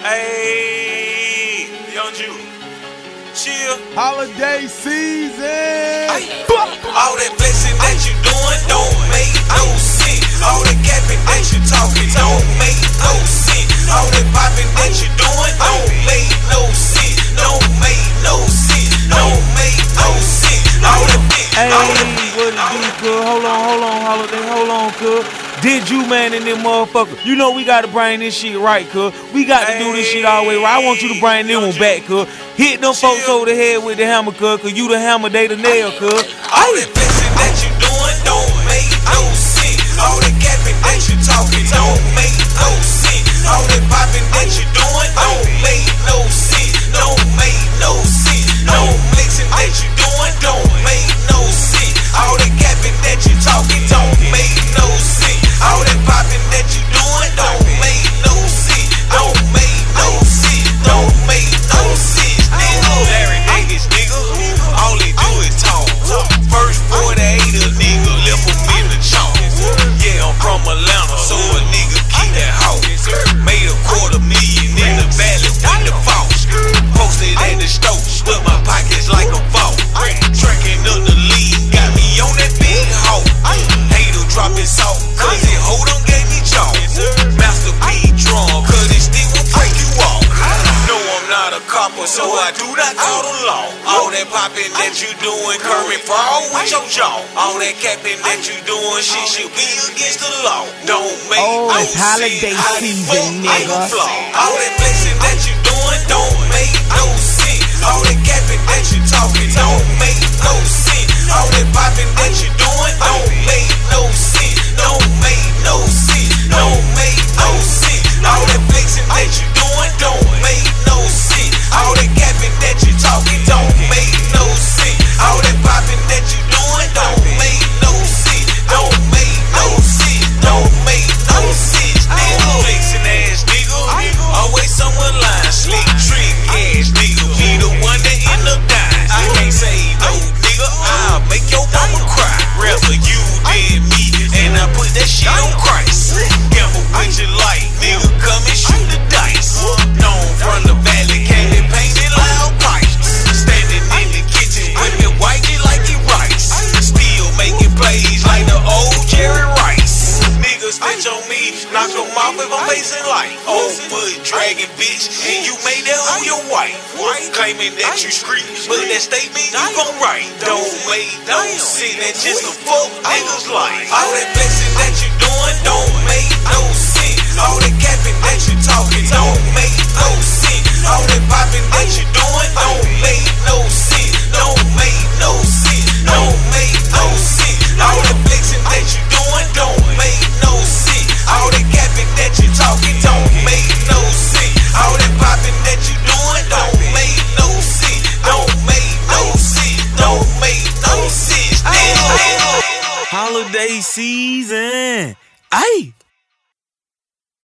Hey, Young Jew, chill. Holiday season. All that flexing that you doing don't make no sense. All that capping that you talking don't make no sense. All that popping that you doing don't make no sense. Don't make no sense. Don't make no sense. All that Hey, what it do, cuz? Hold on, Holiday, hold on, cuz. Did you, man, and them motherfuckers? You know we gotta bring this shit right, cuz. We got to do this shit all the way right. I want you to bring this one back, cuz. Hit them folks over the head with the hammer, cuz you the hammer, they the nail, cuz. All that flexing that you doing don't make no sense. All that capping that you talking don't make no sense. All that popping that you doing don't make no sense. Don't make no sense. Don't flexing that you doing don't make no sense. All that capping that you talking don't make no sense. All that popping that you doing don't make no sense. Don't make no sense. Don't make no sense. Larry niggas, nigga, all they do is talk. First 48 a nigga left him in the chalk. Yeah, I'm from Atlanta, so a nigga keep that house. Made $250,000 in the valley with the falls. Posted at the stove, split my pockets like a vault. Tracking up the lead, got me on that big hoe. Hater dropping salt, cause it hold on gave me jaw. Master B drum, cause this stick will break you off. No, I'm not a copper, so I do not call the law. All that popping that you doing, current fraud with your jaw. All that capping that you doing, shit should be against the law. Don't make no it's holiday season, nigga. All that flexing that you doing don't make no sense. All that capping that you talking don't make no sense. All that popping that you doing don't make no sense. Don't make no sense. Don't make no sense. All that flexing that you doing don't make no sense. All that capping that you talking don't make no sense. All that popping that you doing don't make no sense. Don't make no sense. Don't make no sense. Flexing ass nigga, always someone lying. Slick trick ass nigga, be the one that end up dying. I can't say no nigga, I'll make your mama cry. Rather you than me, and I put that shit on Christ. Gamble with your life, nigga, come and shoot the dice. Known from the valley, came and painted loud pipes. Standing in the kitchen, whipping white just like it rice. Still making plays like the old Jerry Rice. Niggas snitch on me, knock them off if I'm facing light. Old foot dragging bitch, and you made that on your wife. Claiming that you street, but that statement you gon' write. Don't make no sense, that's just a fuck nigga's life. All that flexing that you doing don't make no sense. All that capping that you talking don't make no sense. All that popping that you doing don't make no sense. Don't make no sense. Don't make no sense. All that flexing that you doing don't make no sense. All that capping that you talking don't make no sense. All that popping that you doing don't make no sense. Don't make no sense. Don't make no sense. Holiday season. Ay.